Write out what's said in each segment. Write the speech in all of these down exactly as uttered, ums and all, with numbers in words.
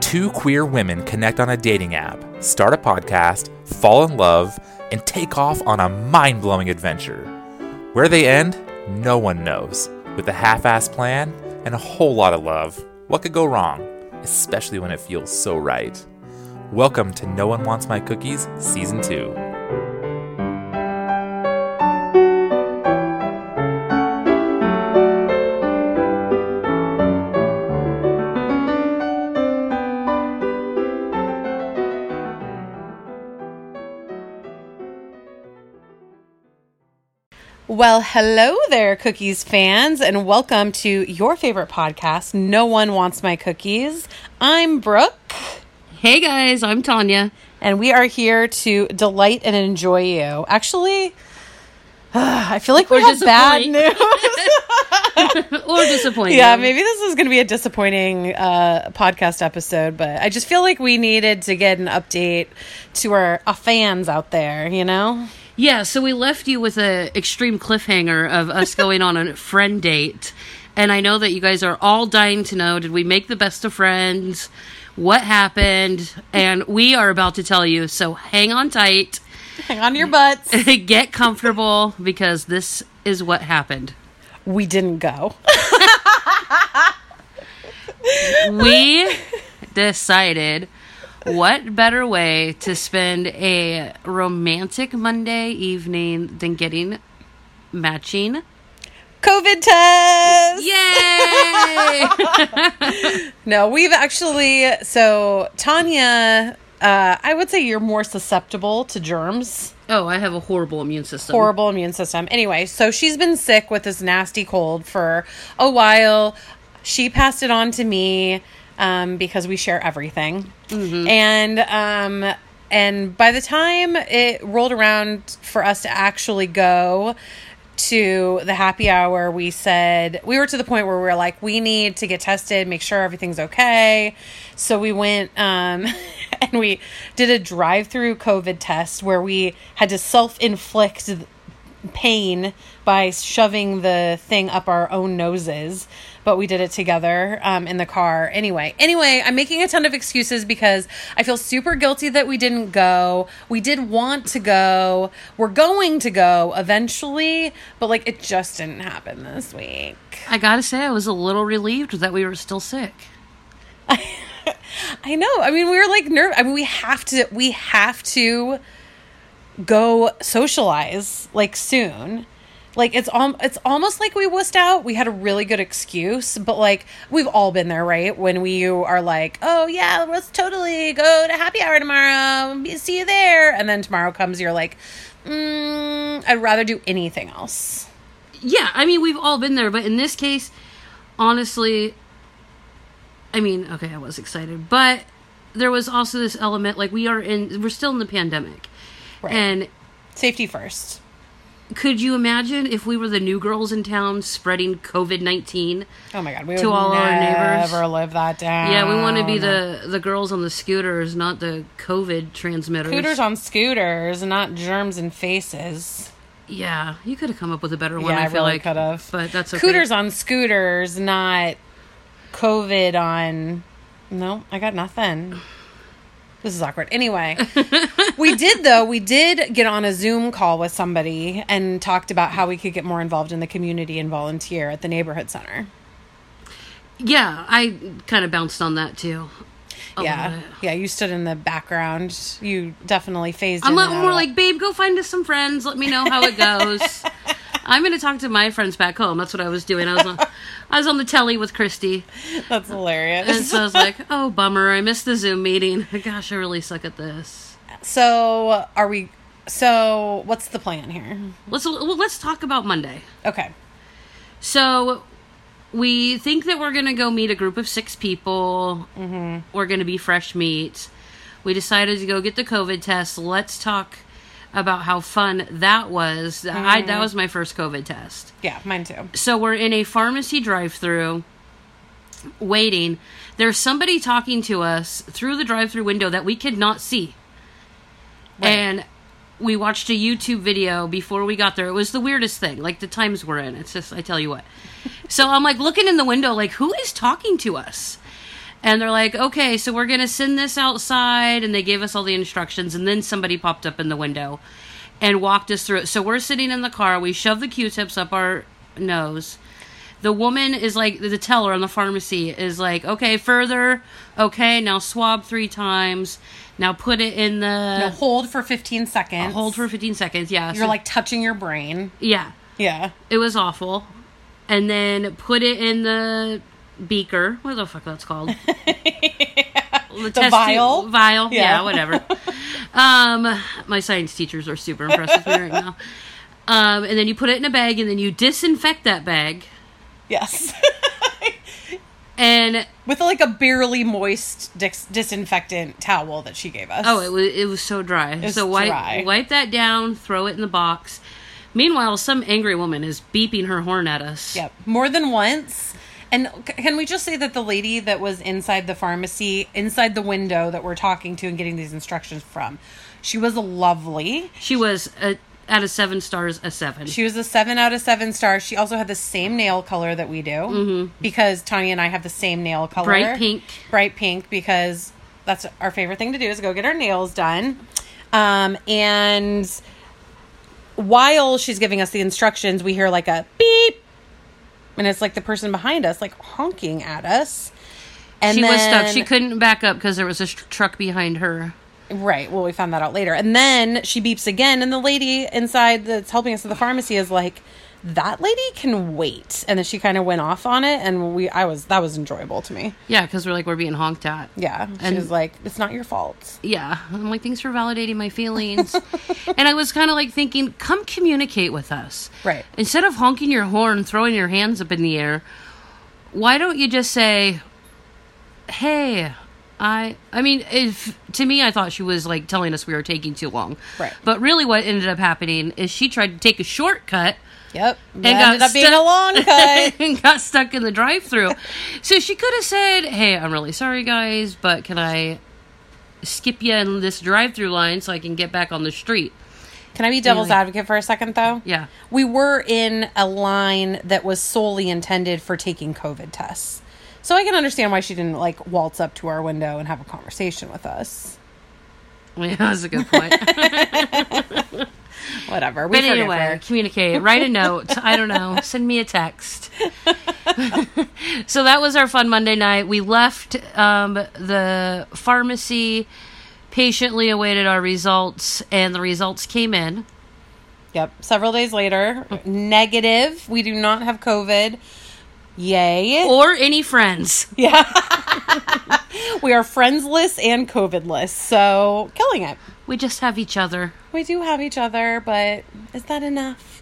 two queer women connect on a dating app, start a podcast, fall in love, and take off on a mind-blowing adventure. Where they end, no one knows. With a half-assed plan and a whole lot of love, what could go wrong? Especially when it feels so right. Welcome to No One Wants My Cookies, Season two. Well, hello there, Cookies fans, and welcome to your favorite podcast, No One Wants My Cookies. I'm Brooke. Hey guys, I'm Tanya. And we are here to delight and enjoy you. Actually, uh, I feel like we or have bad news. Or disappointing. Yeah, maybe this is going to be a disappointing uh, podcast episode, but I just feel like we needed to get an update to our, our fans out there, you know? Yeah, so we left you with an extreme cliffhanger of us going on a friend date. And I know that you guys are all dying to know, did we make the best of friends? What happened? And we are about to tell you, so hang on tight. Hang on to your butts. Get comfortable, because this is what happened. We didn't go. We decided... what better way to spend a romantic Monday evening than getting matching COVID test? Yay! No, we've actually, so Tanya, uh, I would say you're more susceptible to germs. Oh, I have a horrible immune system. Horrible immune system. Anyway, so she's been sick with this nasty cold for a while. She passed it on to me. Um, because we share everything. Mm-hmm. And um, and by the time it rolled around for us to actually go to the happy hour, we said, we were to the point where we were like, we need to get tested, make sure everything's okay. So we went um, and we did a drive-through COVID test where we had to self-inflict pain by shoving the thing up our own noses, but we did it together um, in the car. Anyway, anyway, I'm making a ton of excuses because I feel super guilty that we didn't go. We did want to go. We're going to go eventually, but like it just didn't happen this week. I gotta say, I was a little relieved that we were still sick. I know. I mean, we were like nervous. I mean, we have to. We have to. go socialize like soon. Like it's al- it's almost like we wussed out. We had a really good excuse, but like we've all been there, right? When we are like, oh yeah, let's totally go to happy hour tomorrow. See you there. And then tomorrow comes, you're like, mm, I'd rather do anything else. Yeah, I mean, we've all been there, but in this case, honestly, I mean, okay, I was excited, but there was also this element, like we are in, we're still in the pandemic. Right. And safety first. Could you imagine if we were the new girls in town spreading COVID nineteen? Oh my God, we to would all never our neighbors? Never live that down. Yeah, we want to be the, the girls on the scooters, not the COVID transmitters. Scooters on scooters, not germs and faces. Yeah, you could have come up with a better one. Yeah, I, I feel really like could have. But that's okay. Scooters on scooters, not COVID on. No, I got nothing. This is awkward. Anyway, we did, though, we did get on a Zoom call with somebody and talked about how we could get more involved in the community and volunteer at the neighborhood center. Yeah, I kind of bounced on that, too. Yeah, yeah, you stood in the background. You definitely phased I'm in. I'm more like, babe, go find us some friends. Let me know how it goes. I'm going to talk to my friends back home. That's what I was doing. I was on, I was on the telly with Christy. That's hilarious. And so I was like, oh, bummer. I missed the Zoom meeting. Gosh, I really suck at this. So are we, so what's the plan here? Let's, well, let's talk about Monday. Okay. So we think that we're going to go meet a group of six people. Mm-hmm. We're going to be fresh meat. We decided to go get the COVID test. Let's talk about how fun that was. Mm. I, that was my first COVID test. Yeah, mine too. So we're in a pharmacy drive-thru waiting. There's somebody talking to us through the drive-thru window that we could not see. Right. And we watched a YouTube video before we got there. It was the weirdest thing. Like, the times we're in. It's just, I tell you what. So I'm, like, looking in the window, like, who is talking to us? And they're like, okay, so we're going to send this outside. And they gave us all the instructions. And then somebody popped up in the window and walked us through it. So we're sitting in the car. We shove the Q-tips up our nose. The woman is like, the teller in the pharmacy is like, okay, further. Okay, now swab three times. Now put it in the... Now hold for fifteen seconds. Hold for fifteen seconds, yeah. You're so, like touching your brain. Yeah. Yeah. It was awful. And then put it in the beaker. What the fuck that's called? yeah. The, the vial? Tube, vial. Yeah, Yeah. whatever. um, my science teachers are super impressed with me right now. Um, and then you put it in a bag, and then you disinfect that bag. Yes. And with like a barely moist dis- disinfectant towel that she gave us. oh, it was it was so dry. It's so wipe dry. wipe that down, throw it in the box. Meanwhile, some angry woman is beeping her horn at us. Yep. More than once. And c- can we just say that the lady that was inside the pharmacy, inside the window that we're talking to and getting these instructions from, she was lovely. She was a, out of seven stars, a seven. She was a seven out of seven stars. She also had the same nail color that we do. Mm-hmm. Because Tanya and I have the same nail color. Bright pink. Bright pink, because that's our favorite thing to do is go get our nails done. Um, and while she's giving us the instructions, we hear like a beep. And it's like the person behind us, like honking at us. And she then, was stuck. She couldn't back up because there was a sh- truck behind her. Right. Well, we found that out later. And then she beeps again, and the lady inside that's helping us at the pharmacy is like, that lady can wait. And then she kind of went off on it, and we, I was, that was enjoyable to me. Yeah, because we're like, we're being honked at. Yeah. She And- was like, it's not your fault. Yeah. I'm like, thanks for validating my feelings. And I was kind of like thinking, come communicate with us. Right. Instead of honking your horn, throwing your hands up in the air, why don't you just say, hey, I, I mean, if to me, I thought she was like telling us we were taking too long. Right. But really what ended up happening is she tried to take a shortcut Yep. and That got ended up being stuck- a long cut. and got stuck in the drive-thru. So she could have said, hey, I'm really sorry, guys, but can I skip you in this drive-thru line so I can get back on the street? Can I be devil's Really? advocate for a second, though? Yeah. We were in a line that was solely intended for taking COVID tests. So I can understand why she didn't, like, waltz up to our window and have a conversation with us. Well, yeah, that's a good point. Whatever. We But forgive anyway, her. communicate. Write a note. I don't know. Send me a text. So that was our fun Monday night. We left um, the pharmacy, patiently awaited our results, and the results came in. Yep. Several days later, negative. We do not have COVID. Yay. Or any friends. Yeah. We are friendsless and COVIDless, so killing it. We just have each other. We do have each other, but is that enough?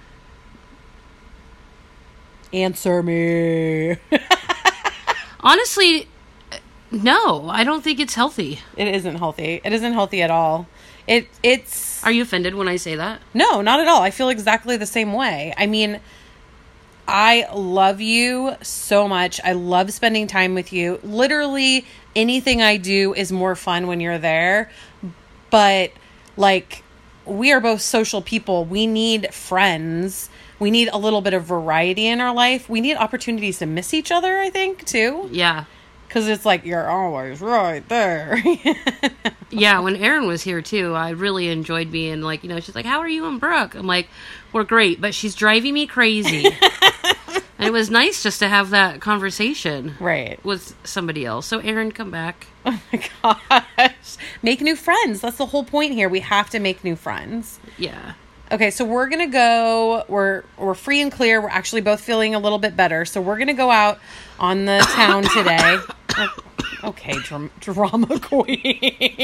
Answer me. Honestly, no. I don't think it's healthy. It isn't healthy. It isn't healthy at all. It it's Are you offended when I say that? no, not at all. I feel exactly the same way. I mean, I love you so much. I love spending time with you. Literally anything I do is more fun when you're there. But like, we are both social people. We need friends. We need a little bit of variety in our life. We need opportunities to miss each other, I think, too. Yeah. Because it's like, you're always right there. Yeah, when Erin was here too, I really enjoyed being like, you know, she's like, how are you and Brooke? I'm like, we're great, but she's driving me crazy. And it was nice just to have that conversation Right. with somebody else. So Erin, come back. Oh my gosh. Make new friends. That's the whole point here. We have to make new friends. Yeah. Okay, so we're gonna go. We're we're free and clear. We're actually both feeling a little bit better. So we're gonna go out on the town today. Okay, dram- drama queen.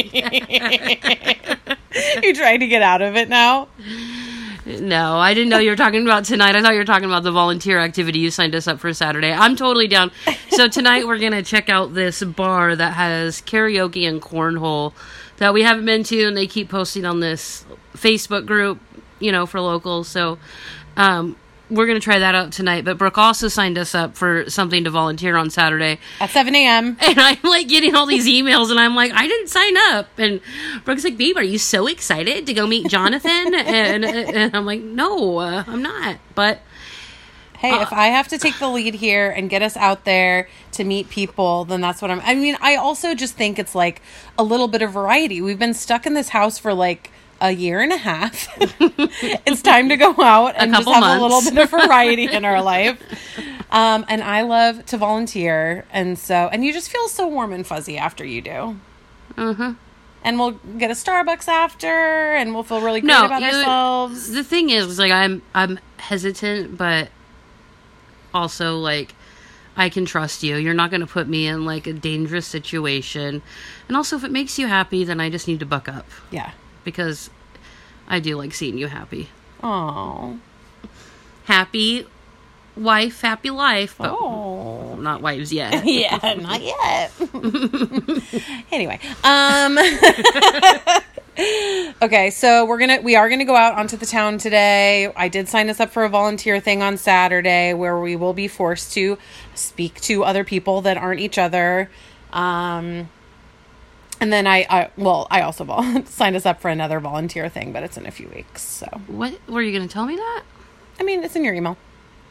You trying to get out of it now? No, I didn't know you were talking about tonight. I thought you were talking about the volunteer activity you signed us up for Saturday. I'm totally down. So tonight we're going to check out this bar that has karaoke and cornhole that we haven't been to, and they keep posting on this Facebook group, you know, for locals. So um, we're going to try that out tonight. But Brooke also signed us up for something to volunteer on Saturday. At seven a.m. And I'm like getting all these emails, and I'm like, I didn't sign up. And Brooke's like, babe, are you so excited to go meet Jonathan? and, and I'm like, no, uh, I'm not. But Hey, uh, if I have to take the lead here and get us out there to meet people, then that's what I'm... I mean, I also just think it's like a little bit of variety. We've been stuck in this house for like a year and a half. It's time to go out and just have months. a little bit of variety in our life. Um, and I love to volunteer. And so, and you just feel so warm and fuzzy after you do. Mm-hmm. And we'll get a Starbucks after, and we'll feel really great no, about you, ourselves. The thing is, like, I'm I'm hesitant, but also, like, I can trust you. You're not going to put me in, like, a dangerous situation. And also, if it makes you happy, then I just need to buck up. Yeah. Because I do like seeing you happy. Oh. Happy wife, happy life. But oh. Not wives yet. Yeah, not yet. Anyway. Um... Okay, so we're gonna we are gonna go out onto the town today. I did sign us up for a volunteer thing on Saturday where we will be forced to speak to other people that aren't each other. Um, and then I, I well, I also vol- signed us up for another volunteer thing, but it's in a few weeks. So what were you gonna tell me that? I mean, it's in your email.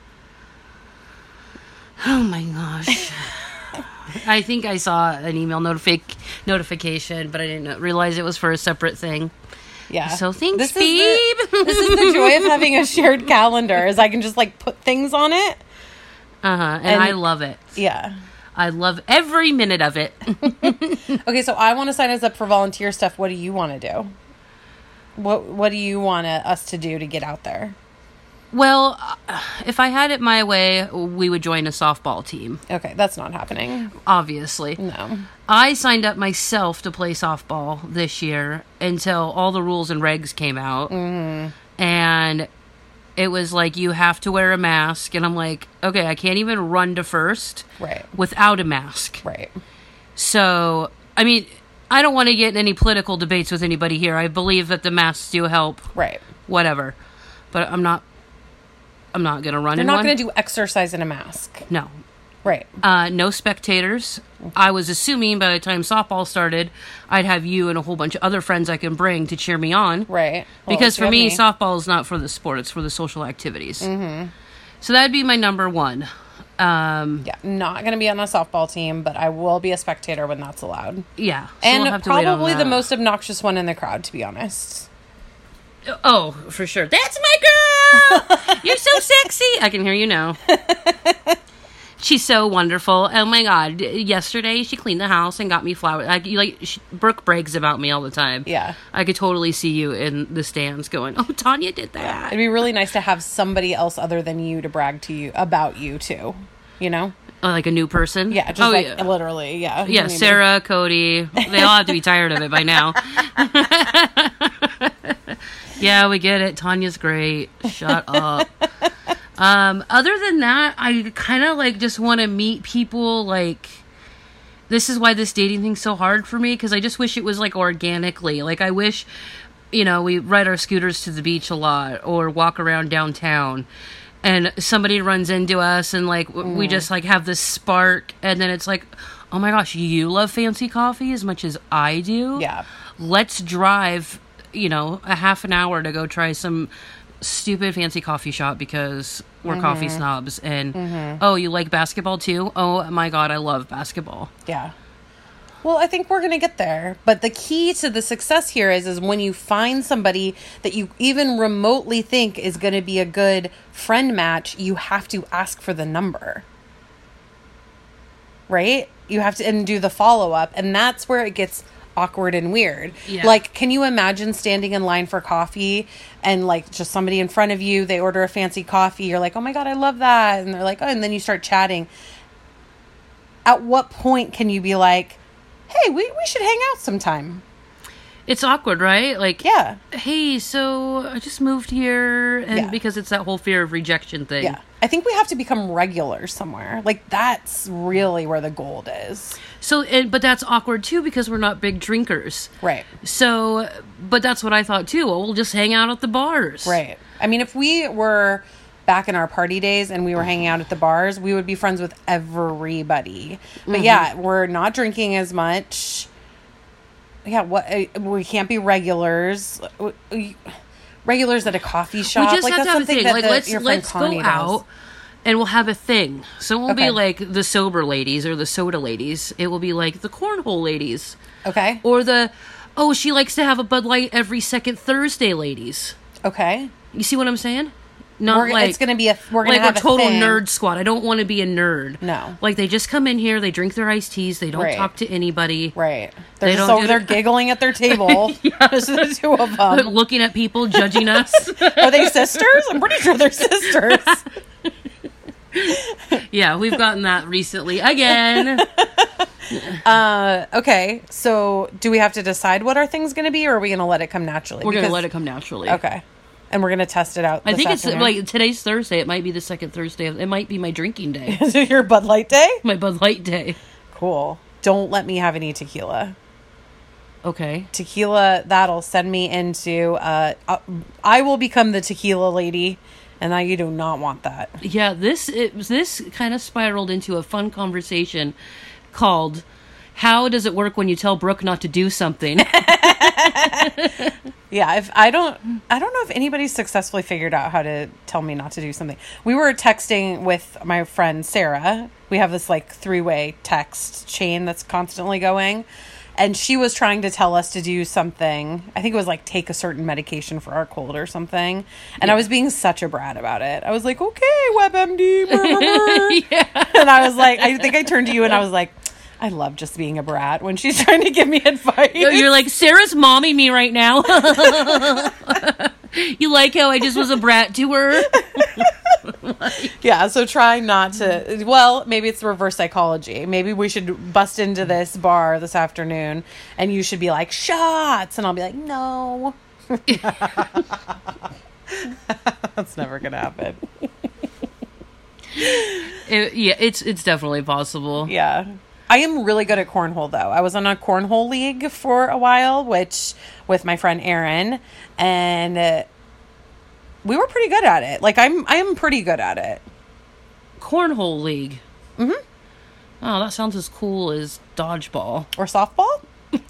Oh my gosh. I think I saw an email notific- notification, but I didn't realize it was for a separate thing. Yeah. So thanks, this babe. Is the, this is the joy of having a shared calendar, is I can just, like, put things on it. Uh-huh. And, and I love it. Yeah. I love every minute of it. Okay, so I want to sign us up for volunteer stuff. What do you want to do? What What do you want us to do to get out there? Well, if I had it my way, we would join a softball team. Okay, that's not happening. Obviously. No. I signed up myself to play softball this year until all the rules and regs came out. Mm-hmm. And it was like, you have to wear a mask. And I'm like, okay, I can't even run to first right. without a mask. Right. So, I mean, I don't want to get in any political debates with anybody here. I believe that the masks do help. Right. Whatever. But I'm not... I'm not going to run You're in not one. going to do exercise in a mask. No. Right. Uh, no spectators. I was assuming by the time softball started, I'd have you and a whole bunch of other friends I can bring to cheer me on. Right. Well, because for me, me, softball is not for the sport. It's for the social activities. Mm-hmm. So that'd be my number one. Um, yeah. Not going to be on a softball team, but I will be a spectator when that's allowed. Yeah. So and we'll have to probably wait on the that. most obnoxious one in the crowd, to be honest. Oh, for sure. That's my girl! You're so sexy! I can hear you now. She's so wonderful. Oh my god. Yesterday, she cleaned the house and got me flowers. Like, like she, Brooke brags about me all the time. Yeah. I could totally see you in the stands going, oh, Tanya did that. Yeah. It'd be really nice to have somebody else other than you to brag to you about you, too. You know? Oh, like a new person? Yeah, just oh, like, yeah. literally, yeah. Yeah, Maybe. Sarah, Cody. They all have to be tired of it by now. Yeah, we get it. Tanya's great. Shut up. Um, other than that, I kind of like just want to meet people. Like, this is why this dating thing's so hard for me, because I just wish it was like organically. Like, I wish, you know, we ride our scooters to the beach a lot or walk around downtown and somebody runs into us and like mm. we just like have this spark, and then it's like, oh my gosh, you love fancy coffee as much as I do? Yeah. Let's drive, you know, a half an hour to go try some stupid fancy coffee shop because we're mm-hmm. coffee snobs. And mm-hmm. oh, you like basketball too? Oh my god, I love basketball. Yeah. Well, I think we're going to get there. But the key to the success here is, is when you find somebody that you even remotely think is going to be a good friend match, you have to ask for the number. Right? You have to and do the follow-up. And that's where it gets awkward and weird. Yeah. Like, can you imagine standing in line for coffee and like just somebody in front of you, they order a fancy coffee, you're like, oh my god, I love that. And they're like, oh, and then you start chatting. At what point can you be like, hey, we, we should hang out sometime? It's awkward, right? Like, yeah. Hey, so I just moved here, and yeah. because it's that whole fear of rejection thing. Yeah. I think we have to become regulars somewhere. Like, that's really where the gold is. So, and, but that's awkward too because we're not big drinkers. Right. So, but that's what I thought too. Well, we'll just hang out at the bars. Right. I mean, if we were back in our party days and we were hanging out at the bars, we would be friends with everybody. But mm-hmm. yeah, we're not drinking as much. Yeah, what we can't be regulars. Regulars at a coffee shop. We just like have that's to have a something thing. that Like the, let's your friend let's Connie go does. out And we'll have a thing. So it won't Okay. be like the sober ladies or the soda ladies. It will be like the cornhole ladies. Okay. Or the, oh, she likes to have a Bud Light every second Thursday ladies. Okay. You see what I'm saying? Not We're, like it's going to be a, we're going like to have a total thing. nerd squad. I don't want to be a nerd. No. Like they just come in here, they drink their iced teas, they don't Right. talk to anybody. Right. They're They just don't over do there the- giggling at their table. Just the two of them. Looking at people, judging us. Are they sisters? I'm pretty sure they're sisters. Yeah, we've gotten that recently again. Uh, okay. So do we have to decide what our thing's going to be, or are we going to let it come naturally? We're gonna Because- let it come naturally. Okay. And we're going to test it out I this think it's afternoon. like today's Thursday. It might be the second Thursday. It might be my drinking day, Is it your Bud Light day? my Bud Light day. Cool. Don't let me have any tequila. Okay. Tequila, that'll send me into, uh, uh, I will become the tequila lady, and I, you do not want that. Yeah, this it, this kind of spiraled into a fun conversation called "How does it work when you tell Brooke not to do something?" Yeah, if I don't, I don't know if anybody's successfully figured out how to tell me not to do something. We were texting with my friend Sarah. We have this like three-way text chain that's constantly going, and she was trying to tell us to do something. I think it was like take a certain medication for our cold or something. And Yeah. I was being such a brat about it. I was like, "Okay, WebMD," brr, brr, brr." Yeah. And I was like, I think I turned to you and I was like, I love just being a brat when she's trying to give me advice. You're like, Sarah's momming me right now. You like how I just was a brat to her? Yeah, so try not to. Well, maybe it's reverse psychology. Maybe we should bust into this bar this afternoon and you should be like, shots. And I'll be like, no. That's never going to happen. It, yeah, it's it's definitely possible. Yeah. I am really good at cornhole, though. I was on a cornhole league for a while, which with my friend Erin, and uh, we were pretty good at it. Like I'm, I am pretty good at it. Cornhole league. Mm-hmm. Oh, that sounds as cool as dodgeball. Or softball.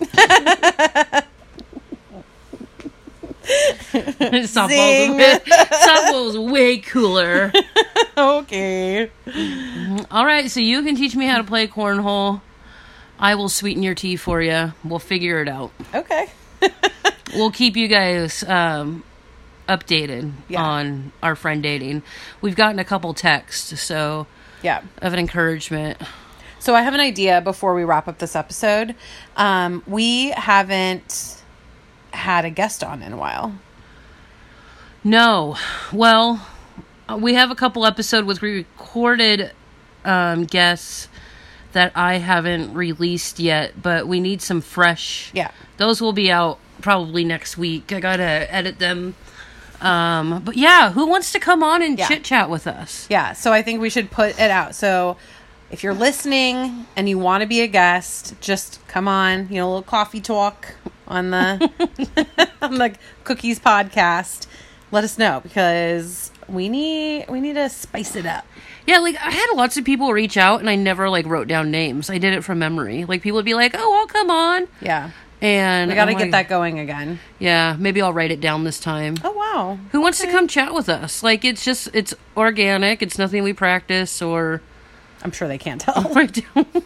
Softball's, way, softball's way cooler. Okay. All right, so you can teach me how to play cornhole. I will sweeten your tea for you. We'll figure it out. Okay. We'll keep you guys um, updated Yeah. on our friend dating. We've gotten a couple texts, so Yeah. of an encouragement. So I have an idea before we wrap up this episode. Um, we haven't had a guest on in a while. No, well, we have a couple episodes with recorded um, guests that I haven't released yet, but we need some fresh. Yeah. Those will be out probably next week. I gotta edit them. Um, but yeah, who wants to come on and Yeah. chit chat with us? Yeah. So I think we should put it out. So if you're listening and you want to be a guest, just come on, you know, a little coffee talk on the on the Cookies podcast. Let us know because we need we need to spice it up. Yeah, like I had lots of people reach out and I never like wrote down names. I did it from memory. Like people would be like, "Oh, I'll come on." Yeah. And We got to I'm get like, that going again. Yeah, maybe I'll write it down this time. Oh, wow. Who wants Okay. to come chat with us? Like it's just it's organic. It's nothing we practice or I'm sure they can't tell. or do.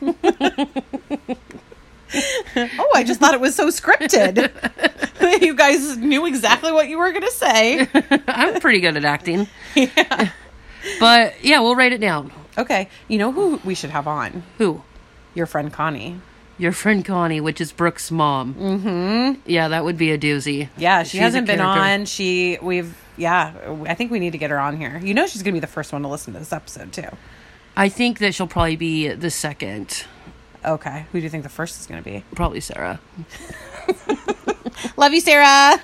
Oh, I just thought it was so scripted. You guys knew exactly what you were going to say. I'm pretty good at acting. Yeah. But yeah, we'll write it down. Okay. You know who we should have on? Who? Your friend Connie. Your friend Connie, which is Brooke's mom. Mm-hmm. Yeah, that would be a doozy. Yeah, she She's a hasn't been character. on. She, we've, yeah, I think we need to get her on here. You know she's going to be the first one to listen to this episode, too. I think that she'll probably be the second. Okay. Who do you think the first is going to be? Probably Sarah. Love you, Sarah.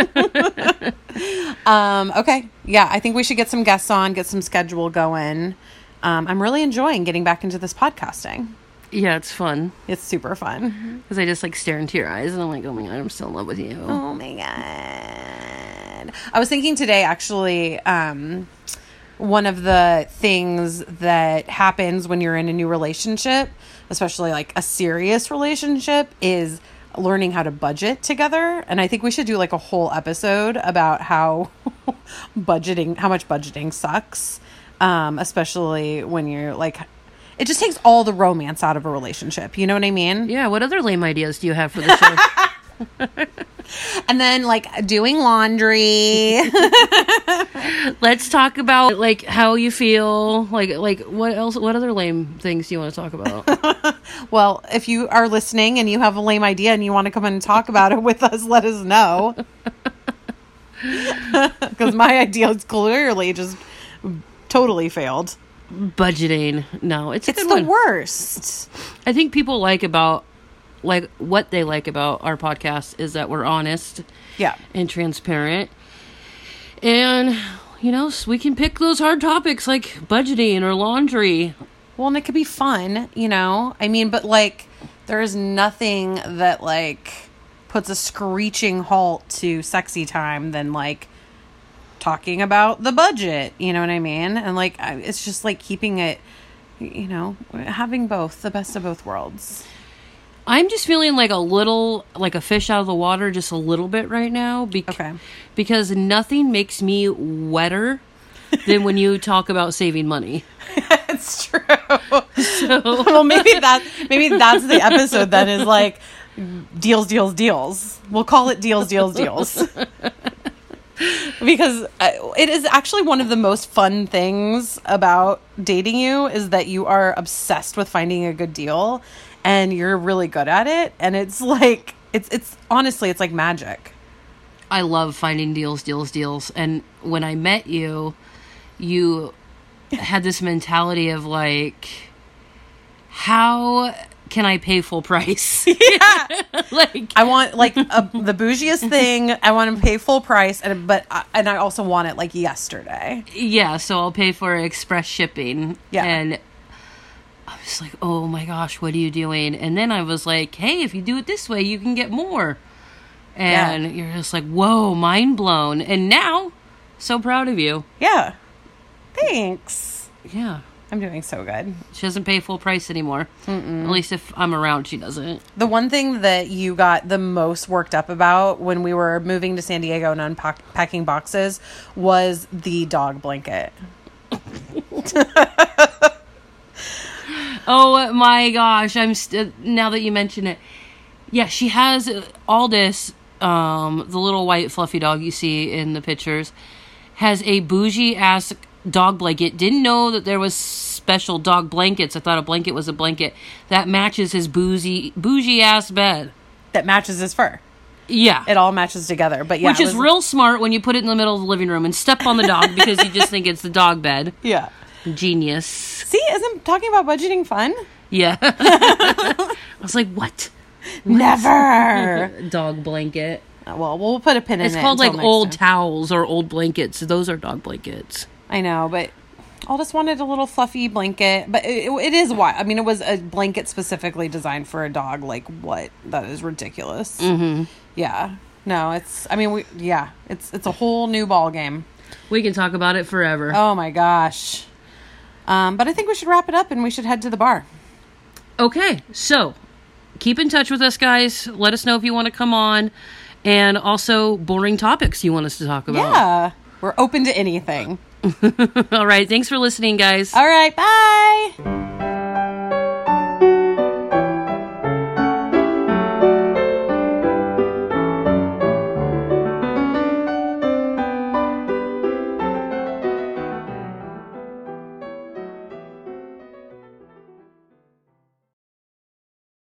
um, okay. Yeah, I think we should get some guests on, get some schedule going. Um, I'm really enjoying getting back into this podcasting. Yeah, it's fun. It's super fun. Because I just like stare into your eyes and I'm like, oh my God, I'm still in love with you. Oh my God. I was thinking today, actually, um, one of the things that happens when you're in a new relationship, especially like a serious relationship, is learning how to budget together. And I think we should do like a whole episode about how budgeting, how much budgeting sucks. Um, especially when you're like, it just takes all the romance out of a relationship. You know what I mean? Yeah. What other lame ideas do you have for the show? And then like doing laundry. Let's talk about like how you feel. Like like what else? What other lame things do you want to talk about? Well, if you are listening and you have a lame idea and you want to come in and talk about it with us, let us know. Because my idea is clearly just totally failed. Budgeting. No, it's a It's good the one. worst. I think people like about like what they like about our podcast is that we're honest Yeah. and transparent. And you know, so we can pick those hard topics like budgeting or laundry. Well, and it could be fun, you know? I mean, but like, there is nothing that like puts a screeching halt to sexy time than like talking about the budget, you know what I mean? And like, I- it's just like keeping it, you know, having both, the best of both worlds. I'm just feeling like a little like a fish out of the water just a little bit right now bec- Okay. because nothing makes me wetter than when you talk about saving money. It's true. Well, maybe that maybe that's the episode then is like deals, deals, deals. We'll call it deals, deals, deals. Because uh, it is actually one of the most fun things about dating you is that you are obsessed with finding a good deal and you're really good at it. And it's like, it's, it's honestly, it's like magic. I love finding deals, deals, deals. And when I met you, you had this mentality of like, how can I pay full price? Yeah. Like, I want like a, the bougiest thing. I want to pay full price. And, but, I, and I also want it like yesterday. yeah, so I'll pay for express shipping. Yeah. And I was like, oh my gosh, what are you doing? And then I was like, hey, if you do it this way, you can get more. And Yeah. you're just like, whoa, mind blown. And now, so proud of you. Yeah. Thanks. Yeah. I'm doing so good. She doesn't pay full price anymore. Mm-mm. At least if I'm around, she doesn't. The one thing that you got the most worked up about when we were moving to San Diego and unpacking boxes was the dog blanket. Oh my gosh, I'm st- now that you mention it. Yeah, she has Aldous, um, the little white fluffy dog you see in the pictures, has a bougie ass dog blanket. Didn't know that there was special dog blankets. I thought a blanket was a blanket that matches his bougie bougie ass bed. That matches his fur. Yeah. It all matches together. But yeah, Which it is was- real smart when you put it in the middle of the living room and step on the dog because you just think it's the dog bed. Yeah. Genius. See, isn't talking about budgeting fun? Yeah. I was like, what? Never. Dog blanket. Well, we'll put a pin in It's it. called like until next old time. towels or old blankets. Those are dog blankets. I know, but I just wanted a little fluffy blanket. But it, it is why. I mean, it was a blanket specifically designed for a dog. Like, what? That is ridiculous. Mm-hmm. Yeah. No, it's. I mean, we. Yeah, it's it's a whole new ball game. We can talk about it forever. Oh my gosh. Um, but I think we should wrap it up and we should head to the bar. Okay, so keep in touch with us, guys. Let us know if you want to come on. And also boring topics you want us to talk about. Yeah, we're open to anything. All right, thanks for listening, guys. All right, bye.